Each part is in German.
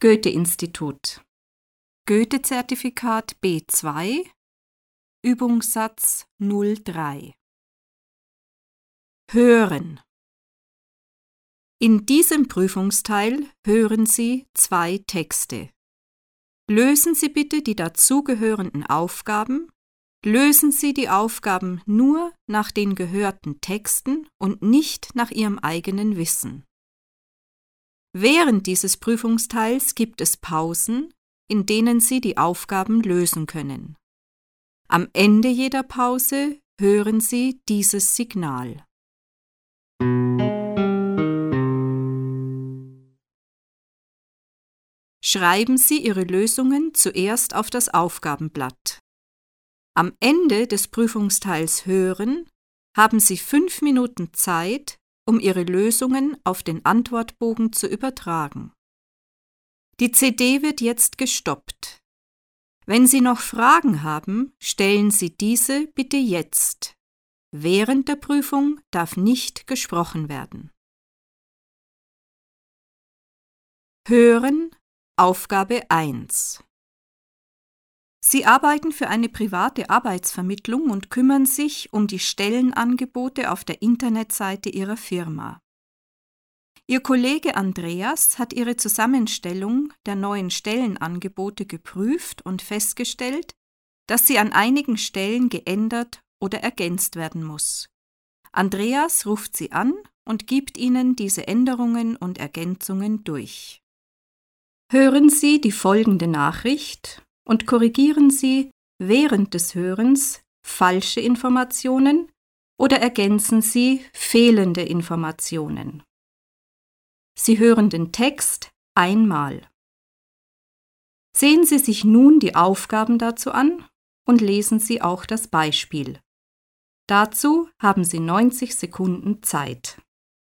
Goethe-Institut. Goethe-Zertifikat B2, Übungssatz 03. Hören. In diesem Prüfungsteil hören Sie 2 Texte. Lösen Sie bitte die dazugehörenden Aufgaben. Lösen Sie die Aufgaben nur nach den gehörten Texten und nicht nach Ihrem eigenen Wissen. Während dieses Prüfungsteils gibt es Pausen, in denen Sie die Aufgaben lösen können. Am Ende jeder Pause hören Sie dieses Signal. Schreiben Sie Ihre Lösungen zuerst auf das Aufgabenblatt. Am Ende des Prüfungsteils Hören haben Sie 5 Minuten Zeit, um Ihre Lösungen auf den Antwortbogen zu übertragen. Die CD wird jetzt gestoppt. Wenn Sie noch Fragen haben, stellen Sie diese bitte jetzt. Während der Prüfung darf nicht gesprochen werden. Hören, Aufgabe 1. Sie arbeiten für eine private Arbeitsvermittlung und kümmern sich um die Stellenangebote auf der Internetseite Ihrer Firma. Ihr Kollege Andreas hat Ihre Zusammenstellung der neuen Stellenangebote geprüft und festgestellt, dass sie an einigen Stellen geändert oder ergänzt werden muss. Andreas ruft Sie an und gibt Ihnen diese Änderungen und Ergänzungen durch. Hören Sie die folgende Nachricht und korrigieren Sie während des Hörens falsche Informationen oder ergänzen Sie fehlende Informationen. Sie hören den Text einmal. Sehen Sie sich nun die Aufgaben dazu an und lesen Sie auch das Beispiel. Dazu haben Sie 90 Sekunden Zeit.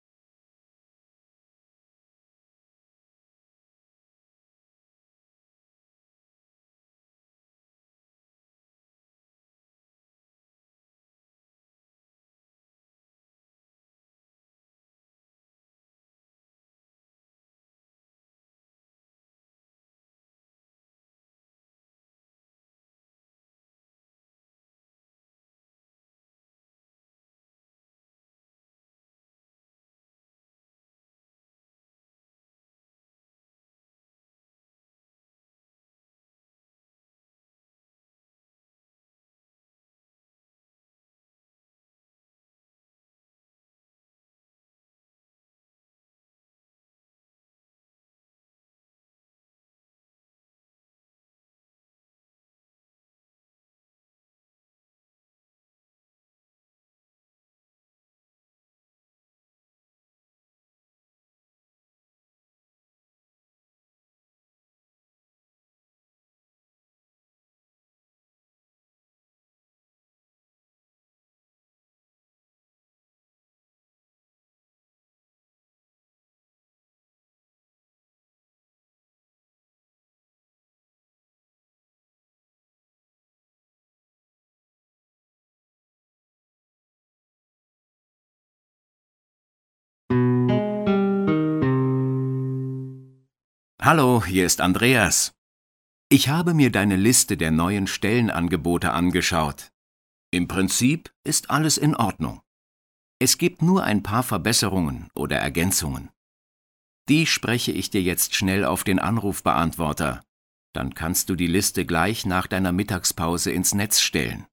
Hallo, hier ist Andreas. Ich habe mir deine Liste der neuen Stellenangebote angeschaut. Im Prinzip ist alles in Ordnung. Es gibt nur ein paar Verbesserungen oder Ergänzungen. Die spreche ich dir jetzt schnell auf den Anrufbeantworter. Dann kannst du die Liste gleich nach deiner Mittagspause ins Netz stellen.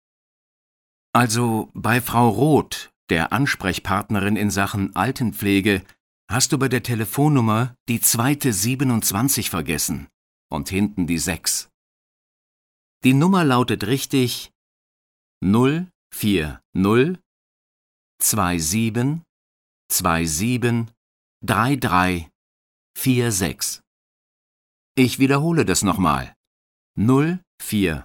Also bei Frau Roth, der Ansprechpartnerin in Sachen Altenpflege, hast du bei der Telefonnummer die zweite 27 vergessen und hinten die 6. Die Nummer lautet richtig 040 27 27 33 46. Ich wiederhole das nochmal. 040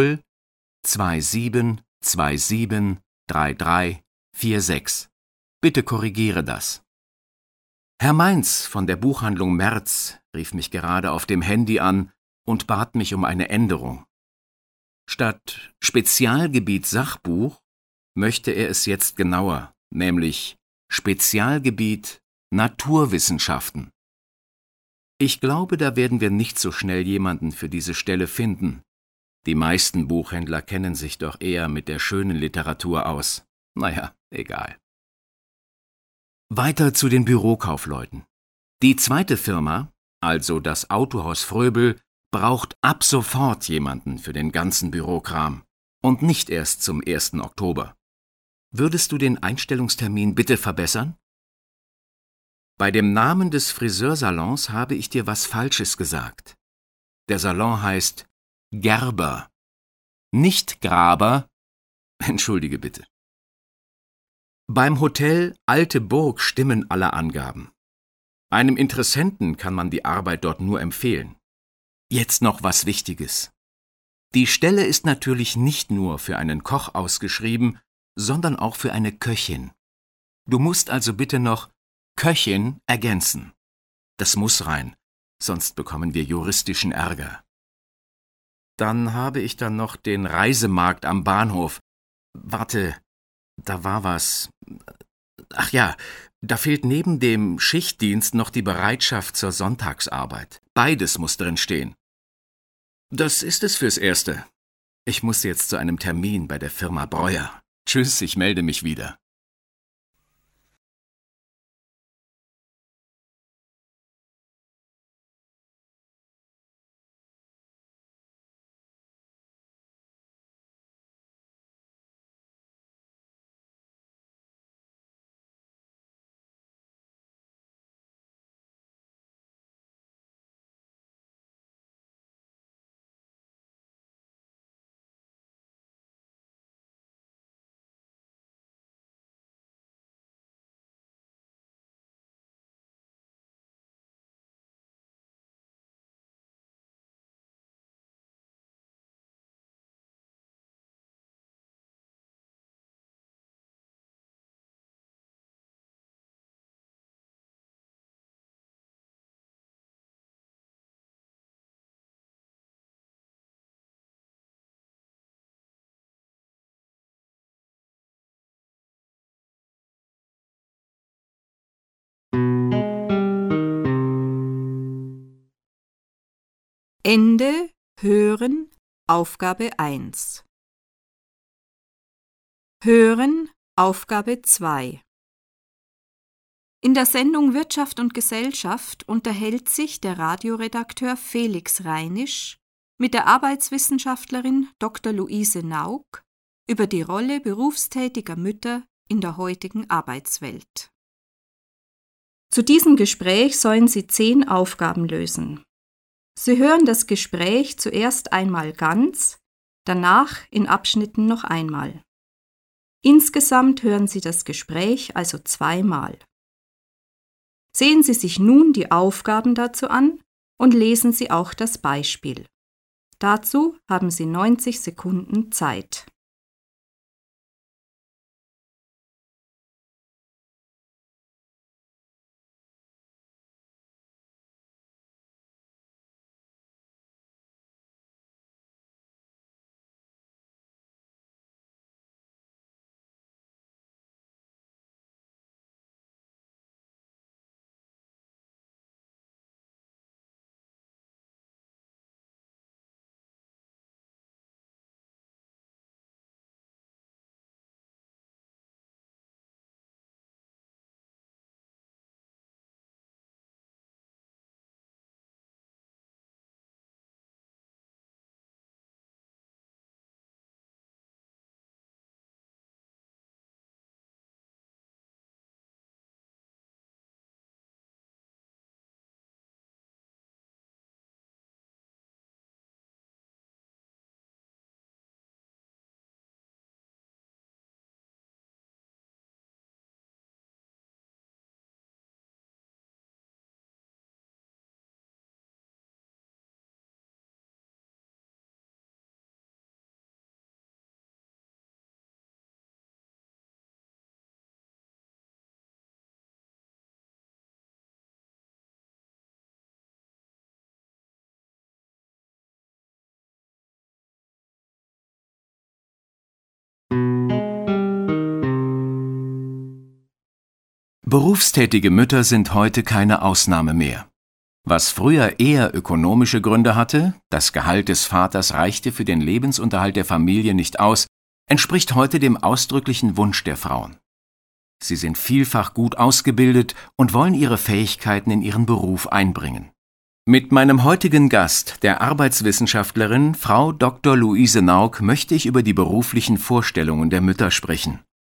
27 27 33 46. Bitte korrigiere das. Herr Mainz von der Buchhandlung Merz rief mich gerade auf dem Handy an und bat mich um eine Änderung. Statt Spezialgebiet Sachbuch möchte er es jetzt genauer, nämlich Spezialgebiet Naturwissenschaften. Ich glaube, da werden wir nicht so schnell jemanden für diese Stelle finden. Die meisten Buchhändler kennen sich doch eher mit der schönen Literatur aus. Naja, egal. Weiter zu den Bürokaufleuten. Die zweite Firma, also das Autohaus Fröbel, braucht ab sofort jemanden für den ganzen Bürokram und nicht erst zum 1. Oktober. Würdest du den Einstellungstermin bitte verbessern? Bei dem Namen des Friseursalons habe ich dir was Falsches gesagt. Der Salon heißt Gerber, nicht Graber. Entschuldige bitte. Beim Hotel Alte Burg stimmen alle Angaben. Einem Interessenten kann man die Arbeit dort nur empfehlen. Jetzt noch was Wichtiges. Die Stelle ist natürlich nicht nur für einen Koch ausgeschrieben, sondern auch für eine Köchin. Du musst also bitte noch Köchin ergänzen. Das muss rein, sonst bekommen wir juristischen Ärger. Dann habe ich dann noch den Reisemarkt am Bahnhof. Warte, da war was. Ach ja, da fehlt neben dem Schichtdienst noch die Bereitschaft zur Sonntagsarbeit. Beides muss drin stehen. Das ist es fürs Erste. Ich muss jetzt zu einem Termin bei der Firma Breuer. Tschüss, ich melde mich wieder. Ende Hören Aufgabe 1. Hören Aufgabe 2. In der Sendung Wirtschaft und Gesellschaft unterhält sich der Radioredakteur Felix Reinisch mit der Arbeitswissenschaftlerin Dr. Luise Nauk über die Rolle berufstätiger Mütter in der heutigen Arbeitswelt. Zu diesem Gespräch sollen Sie 10 Aufgaben lösen. Sie hören das Gespräch zuerst einmal ganz, danach in Abschnitten noch einmal. Insgesamt hören Sie das Gespräch also 2-mal. Sehen Sie sich nun die Aufgaben dazu an und lesen Sie auch das Beispiel. Dazu haben Sie 90 Sekunden Zeit. Berufstätige Mütter sind heute keine Ausnahme mehr. Was früher eher ökonomische Gründe hatte, das Gehalt des Vaters reichte für den Lebensunterhalt der Familie nicht aus, entspricht heute dem ausdrücklichen Wunsch der Frauen. Sie sind vielfach gut ausgebildet und wollen ihre Fähigkeiten in ihren Beruf einbringen. Mit meinem heutigen Gast, der Arbeitswissenschaftlerin Frau Dr. Luise Nauk, möchte ich über die beruflichen Vorstellungen der Mütter sprechen.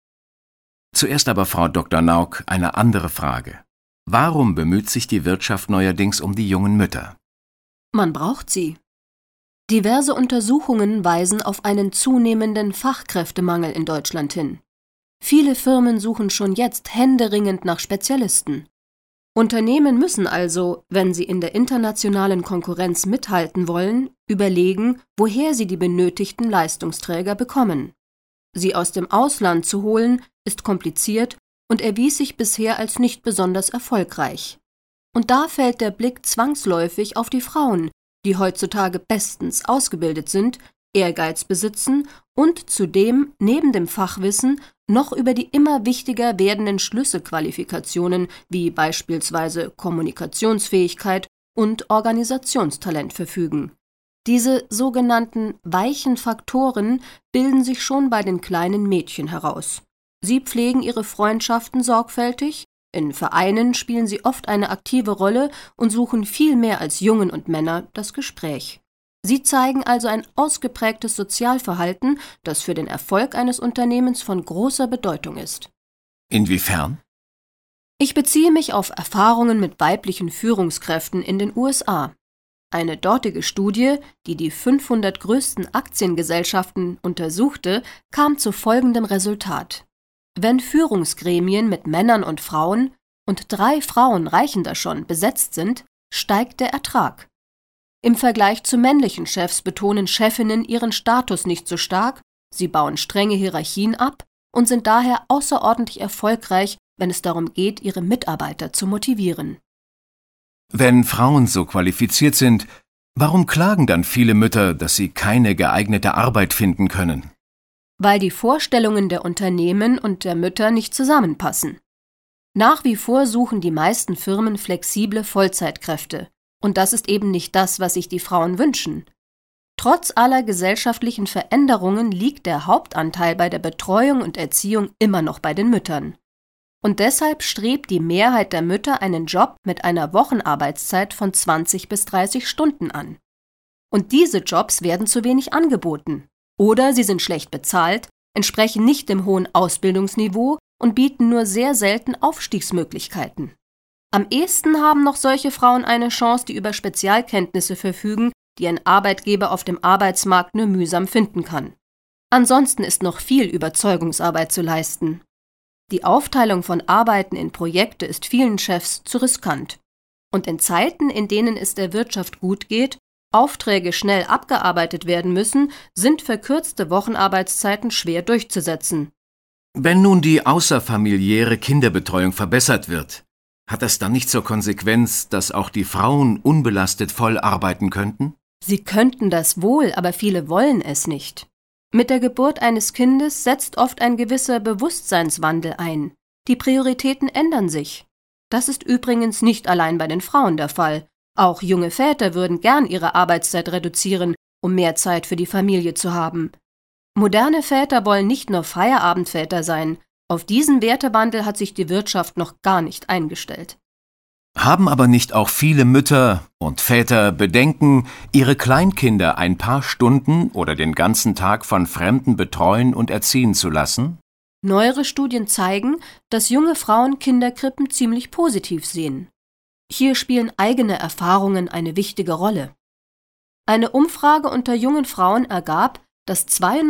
Zuerst aber, Frau Dr. Nauk, eine andere Frage. Warum bemüht sich die Wirtschaft neuerdings um die jungen Mütter? Man braucht sie. Diverse Untersuchungen weisen auf einen zunehmenden Fachkräftemangel in Deutschland hin. Viele Firmen suchen schon jetzt händeringend nach Spezialisten. Unternehmen müssen also, wenn sie in der internationalen Konkurrenz mithalten wollen, überlegen, woher sie die benötigten Leistungsträger bekommen. Sie aus dem Ausland zu holen, ist kompliziert und erwies sich bisher als nicht besonders erfolgreich. Und da fällt der Blick zwangsläufig auf die Frauen, die heutzutage bestens ausgebildet sind, Ehrgeiz besitzen und zudem neben dem Fachwissen noch über die immer wichtiger werdenden Schlüsselqualifikationen wie beispielsweise Kommunikationsfähigkeit und Organisationstalent verfügen. Diese sogenannten weichen Faktoren bilden sich schon bei den kleinen Mädchen heraus. Sie pflegen ihre Freundschaften sorgfältig, in Vereinen spielen sie oft eine aktive Rolle und suchen viel mehr als Jungen und Männer das Gespräch. Sie zeigen also ein ausgeprägtes Sozialverhalten, das für den Erfolg eines Unternehmens von großer Bedeutung ist. Inwiefern? Ich beziehe mich auf Erfahrungen mit weiblichen Führungskräften in den USA. Eine dortige Studie, die die 500 größten Aktiengesellschaften untersuchte, kam zu folgendem Resultat. Wenn Führungsgremien mit Männern und Frauen, und 3 Frauen reichen da schon, besetzt sind, steigt der Ertrag. Im Vergleich zu männlichen Chefs betonen Chefinnen ihren Status nicht so stark, sie bauen strenge Hierarchien ab und sind daher außerordentlich erfolgreich, wenn es darum geht, ihre Mitarbeiter zu motivieren. Wenn Frauen so qualifiziert sind, warum klagen dann viele Mütter, dass sie keine geeignete Arbeit finden können? Weil die Vorstellungen der Unternehmen und der Mütter nicht zusammenpassen. Nach wie vor suchen die meisten Firmen flexible Vollzeitkräfte. Und das ist eben nicht das, was sich die Frauen wünschen. Trotz aller gesellschaftlichen Veränderungen liegt der Hauptanteil bei der Betreuung und Erziehung immer noch bei den Müttern. Und deshalb strebt die Mehrheit der Mütter einen Job mit einer Wochenarbeitszeit von 20 bis 30 Stunden an. Und diese Jobs werden zu wenig angeboten. Oder sie sind schlecht bezahlt, entsprechen nicht dem hohen Ausbildungsniveau und bieten nur sehr selten Aufstiegsmöglichkeiten. Am ehesten haben noch solche Frauen eine Chance, die über Spezialkenntnisse verfügen, die ein Arbeitgeber auf dem Arbeitsmarkt nur mühsam finden kann. Ansonsten ist noch viel Überzeugungsarbeit zu leisten. Die Aufteilung von Arbeiten in Projekte ist vielen Chefs zu riskant. Und in Zeiten, in denen es der Wirtschaft gut geht, Aufträge schnell abgearbeitet werden müssen, sind verkürzte Wochenarbeitszeiten schwer durchzusetzen. Wenn nun die außerfamiliäre Kinderbetreuung verbessert wird, hat das dann nicht zur Konsequenz, dass auch die Frauen unbelastet voll arbeiten könnten? Sie könnten das wohl, aber viele wollen es nicht. Mit der Geburt eines Kindes setzt oft ein gewisser Bewusstseinswandel ein. Die Prioritäten ändern sich. Das ist übrigens nicht allein bei den Frauen der Fall. Auch junge Väter würden gern ihre Arbeitszeit reduzieren, um mehr Zeit für die Familie zu haben. Moderne Väter wollen nicht nur Feierabendväter sein. Auf diesen Wertewandel hat sich die Wirtschaft noch gar nicht eingestellt. Haben aber nicht auch viele Mütter und Väter Bedenken, ihre Kleinkinder ein paar Stunden oder den ganzen Tag von Fremden betreuen und erziehen zu lassen? Neuere Studien zeigen, dass junge Frauen Kinderkrippen ziemlich positiv sehen. Hier spielen eigene Erfahrungen eine wichtige Rolle. Eine Umfrage unter jungen Frauen ergab, dass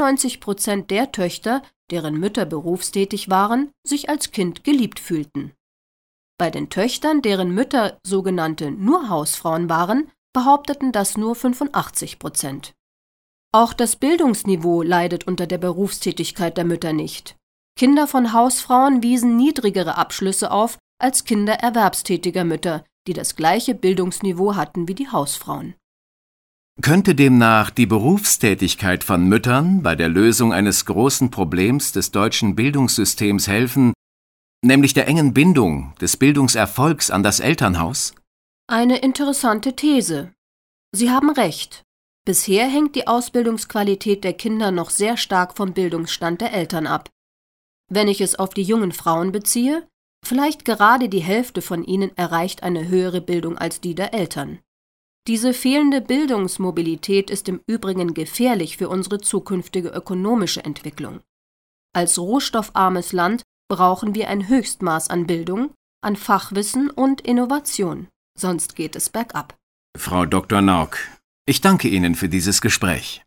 92% der Töchter, deren Mütter berufstätig waren, sich als Kind geliebt fühlten. Bei den Töchtern, deren Mütter sogenannte nur Hausfrauen waren, behaupteten das nur 85%. Auch das Bildungsniveau leidet unter der Berufstätigkeit der Mütter nicht. Kinder von Hausfrauen wiesen niedrigere Abschlüsse auf als Kinder erwerbstätiger Mütter, die das gleiche Bildungsniveau hatten wie die Hausfrauen. Könnte demnach die Berufstätigkeit von Müttern bei der Lösung eines großen Problems des deutschen Bildungssystems helfen, nämlich der engen Bindung des Bildungserfolgs an das Elternhaus? Eine interessante These. Sie haben recht. Bisher hängt die Ausbildungsqualität der Kinder noch sehr stark vom Bildungsstand der Eltern ab. Wenn ich es auf die jungen Frauen beziehe, vielleicht gerade die Hälfte von ihnen erreicht eine höhere Bildung als die der Eltern. Diese fehlende Bildungsmobilität ist im Übrigen gefährlich für unsere zukünftige ökonomische Entwicklung. Als rohstoffarmes Land brauchen wir ein Höchstmaß an Bildung, an Fachwissen und Innovation, sonst geht es bergab. Frau Dr. Nauk, ich danke Ihnen für dieses Gespräch.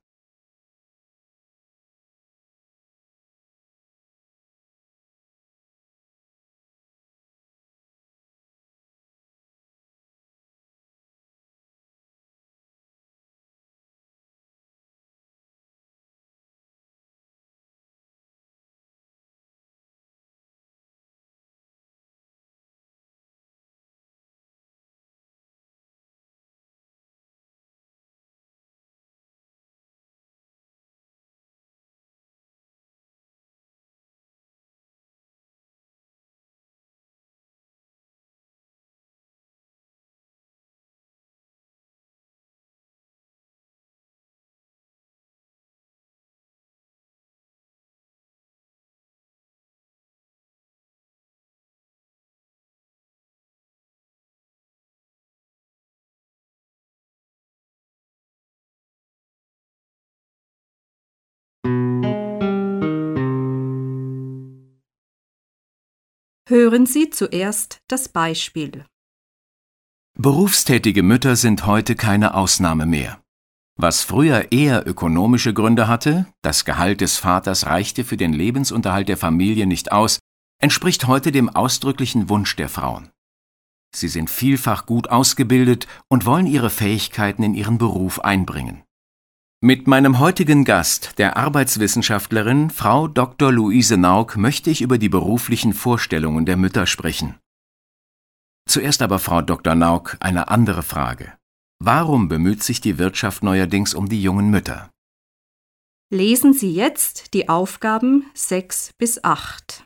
Hören Sie zuerst das Beispiel. Berufstätige Mütter sind heute keine Ausnahme mehr. Was früher eher ökonomische Gründe hatte, das Gehalt des Vaters reichte für den Lebensunterhalt der Familie nicht aus, entspricht heute dem ausdrücklichen Wunsch der Frauen. Sie sind vielfach gut ausgebildet und wollen ihre Fähigkeiten in ihren Beruf einbringen. Mit meinem heutigen Gast, der Arbeitswissenschaftlerin Frau Dr. Luise Nauk, möchte ich über die beruflichen Vorstellungen der Mütter sprechen. Zuerst aber, Frau Dr. Nauk, eine andere Frage. Warum bemüht sich die Wirtschaft neuerdings um die jungen Mütter? Lesen Sie jetzt die Aufgaben 6 bis 8.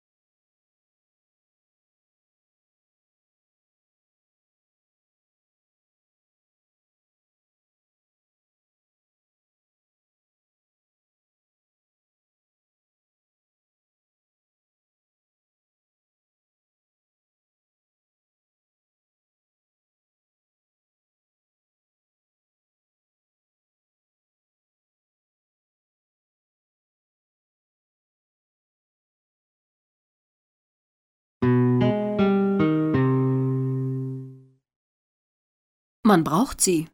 Man braucht sie.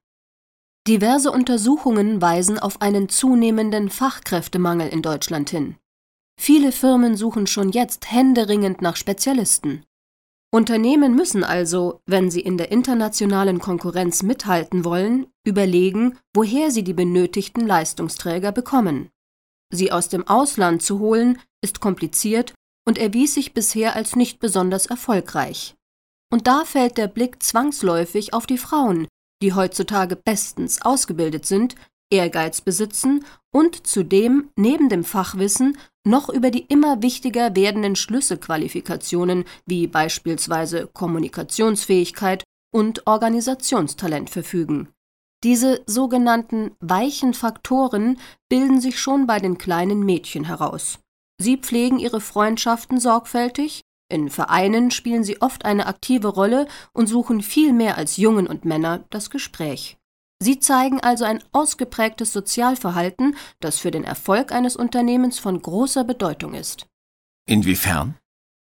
Diverse Untersuchungen weisen auf einen zunehmenden Fachkräftemangel in Deutschland hin. Viele Firmen suchen schon jetzt händeringend nach Spezialisten. Unternehmen müssen also, wenn sie in der internationalen Konkurrenz mithalten wollen, überlegen, woher sie die benötigten Leistungsträger bekommen. Sie aus dem Ausland zu holen, ist kompliziert und erwies sich bisher als nicht besonders erfolgreich. Und da fällt der Blick zwangsläufig auf die Frauen, die heutzutage bestens ausgebildet sind, Ehrgeiz besitzen und zudem neben dem Fachwissen noch über die immer wichtiger werdenden Schlüsselqualifikationen wie beispielsweise Kommunikationsfähigkeit und Organisationstalent verfügen. Diese sogenannten weichen Faktoren bilden sich schon bei den kleinen Mädchen heraus. Sie pflegen ihre Freundschaften sorgfältig, in Vereinen spielen sie oft eine aktive Rolle und suchen viel mehr als Jungen und Männer das Gespräch. Sie zeigen also ein ausgeprägtes Sozialverhalten, das für den Erfolg eines Unternehmens von großer Bedeutung ist. Inwiefern?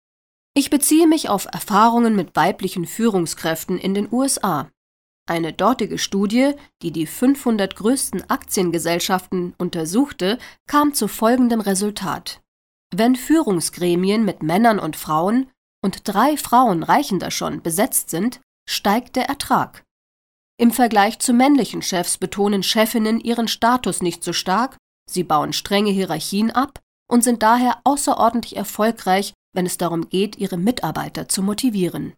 Ich beziehe mich auf Erfahrungen mit weiblichen Führungskräften in den USA. Eine dortige Studie, die die 500 größten Aktiengesellschaften untersuchte, kam zu folgendem Resultat. Wenn Führungsgremien mit Männern und Frauen, und 3 Frauen reichen da schon, besetzt sind, steigt der Ertrag. Im Vergleich zu männlichen Chefs betonen Chefinnen ihren Status nicht so stark, sie bauen strenge Hierarchien ab und sind daher außerordentlich erfolgreich, wenn es darum geht, ihre Mitarbeiter zu motivieren.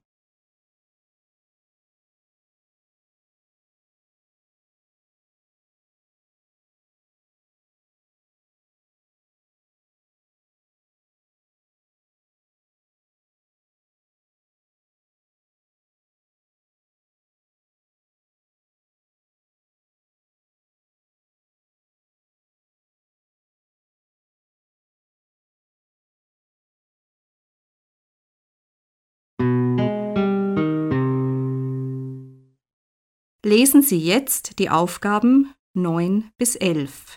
Lesen Sie jetzt die Aufgaben 9 bis 11.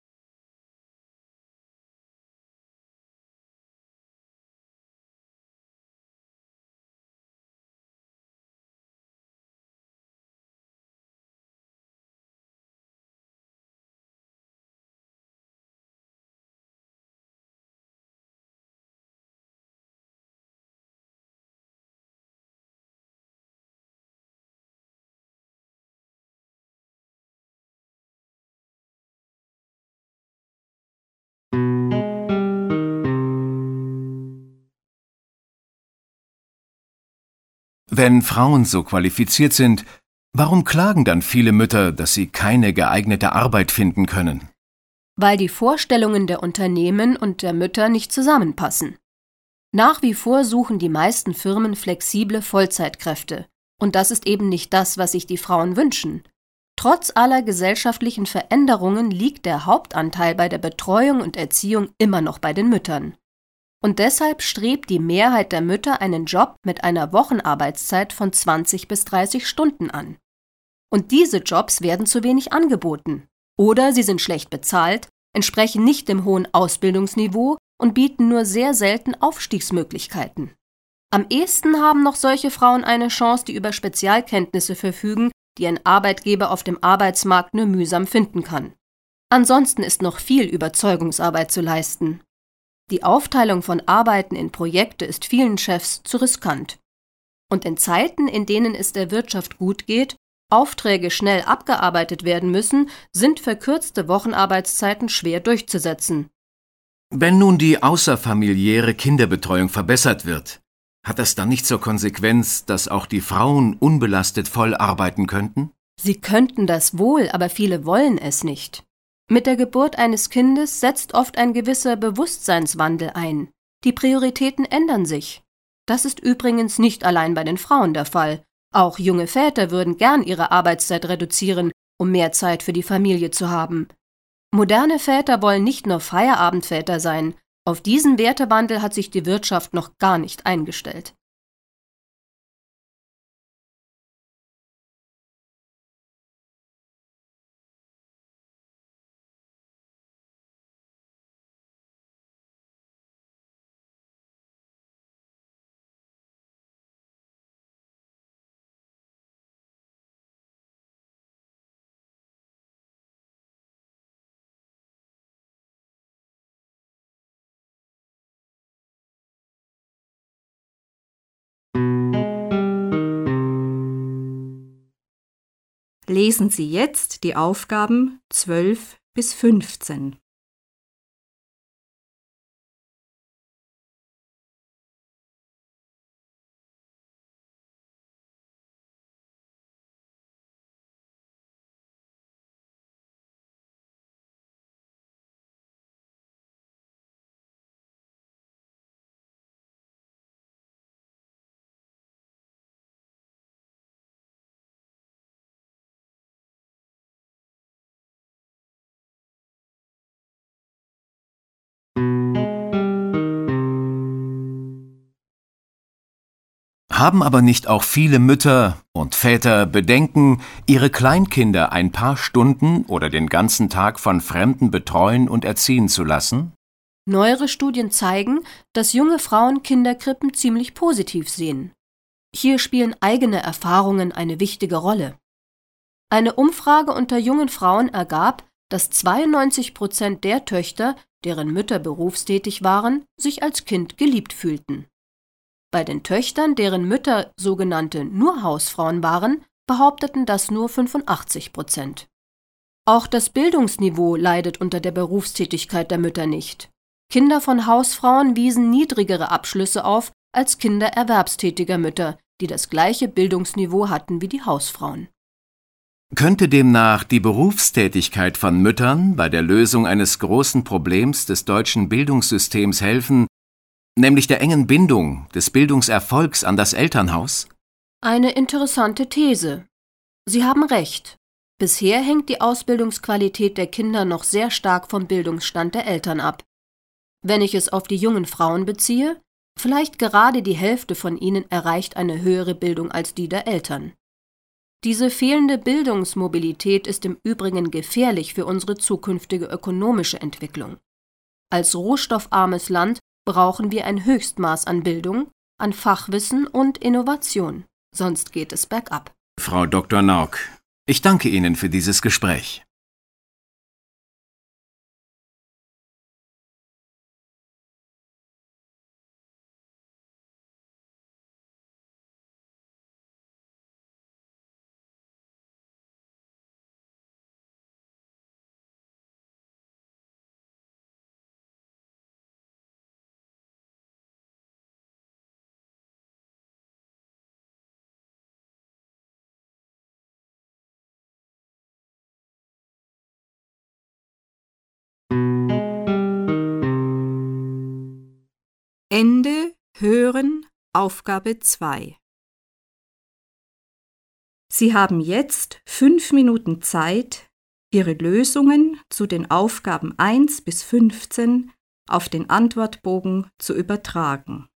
Wenn Frauen so qualifiziert sind, warum klagen dann viele Mütter, dass sie keine geeignete Arbeit finden können? Weil die Vorstellungen der Unternehmen und der Mütter nicht zusammenpassen. Nach wie vor suchen die meisten Firmen flexible Vollzeitkräfte. Und das ist eben nicht das, was sich die Frauen wünschen. Trotz aller gesellschaftlichen Veränderungen liegt der Hauptanteil bei der Betreuung und Erziehung immer noch bei den Müttern. Und deshalb strebt die Mehrheit der Mütter einen Job mit einer Wochenarbeitszeit von 20 bis 30 Stunden an. Und diese Jobs werden zu wenig angeboten. Oder sie sind schlecht bezahlt, entsprechen nicht dem hohen Ausbildungsniveau und bieten nur sehr selten Aufstiegsmöglichkeiten. Am ehesten haben noch solche Frauen eine Chance, die über Spezialkenntnisse verfügen, die ein Arbeitgeber auf dem Arbeitsmarkt nur mühsam finden kann. Ansonsten ist noch viel Überzeugungsarbeit zu leisten. Die Aufteilung von Arbeiten in Projekte ist vielen Chefs zu riskant. Und in Zeiten, in denen es der Wirtschaft gut geht, Aufträge schnell abgearbeitet werden müssen, sind verkürzte Wochenarbeitszeiten schwer durchzusetzen. Wenn nun die außerfamiliäre Kinderbetreuung verbessert wird, hat das dann nicht zur Konsequenz, dass auch die Frauen unbelastet voll arbeiten könnten? Sie könnten das wohl, aber viele wollen es nicht. Mit der Geburt eines Kindes setzt oft ein gewisser Bewusstseinswandel ein. Die Prioritäten ändern sich. Das ist übrigens nicht allein bei den Frauen der Fall. Auch junge Väter würden gern ihre Arbeitszeit reduzieren, um mehr Zeit für die Familie zu haben. Moderne Väter wollen nicht nur Feierabendväter sein. Auf diesen Wertewandel hat sich die Wirtschaft noch gar nicht eingestellt. Lesen Sie jetzt die Aufgaben 12 bis 15. Haben aber nicht auch viele Mütter und Väter Bedenken, ihre Kleinkinder ein paar Stunden oder den ganzen Tag von Fremden betreuen und erziehen zu lassen? Neuere Studien zeigen, dass junge Frauen Kinderkrippen ziemlich positiv sehen. Hier spielen eigene Erfahrungen eine wichtige Rolle. Eine Umfrage unter jungen Frauen ergab, dass 92% der Töchter, deren Mütter berufstätig waren, sich als Kind geliebt fühlten. Bei den Töchtern, deren Mütter sogenannte nur Hausfrauen waren, behaupteten das nur 85%. Auch das Bildungsniveau leidet unter der Berufstätigkeit der Mütter nicht. Kinder von Hausfrauen wiesen niedrigere Abschlüsse auf als Kinder erwerbstätiger Mütter, die das gleiche Bildungsniveau hatten wie die Hausfrauen. Könnte demnach die Berufstätigkeit von Müttern bei der Lösung eines großen Problems des deutschen Bildungssystems helfen, nämlich der engen Bindung des Bildungserfolgs an das Elternhaus? Eine interessante These. Sie haben recht. Bisher hängt die Ausbildungsqualität der Kinder noch sehr stark vom Bildungsstand der Eltern ab. Wenn ich es auf die jungen Frauen beziehe, vielleicht gerade die Hälfte von ihnen erreicht eine höhere Bildung als die der Eltern. Diese fehlende Bildungsmobilität ist im Übrigen gefährlich für unsere zukünftige ökonomische Entwicklung. Als rohstoffarmes Land brauchen wir ein Höchstmaß an Bildung, an Fachwissen und Innovation, sonst geht es bergab. Frau Dr. Nauk, ich danke Ihnen für dieses Gespräch. Ende Hören Aufgabe 2. Sie haben jetzt 5 Minuten Zeit, Ihre Lösungen zu den Aufgaben 1 bis 15 auf den Antwortbogen zu übertragen.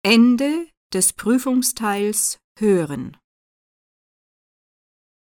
Ende des Prüfungsteils Hören.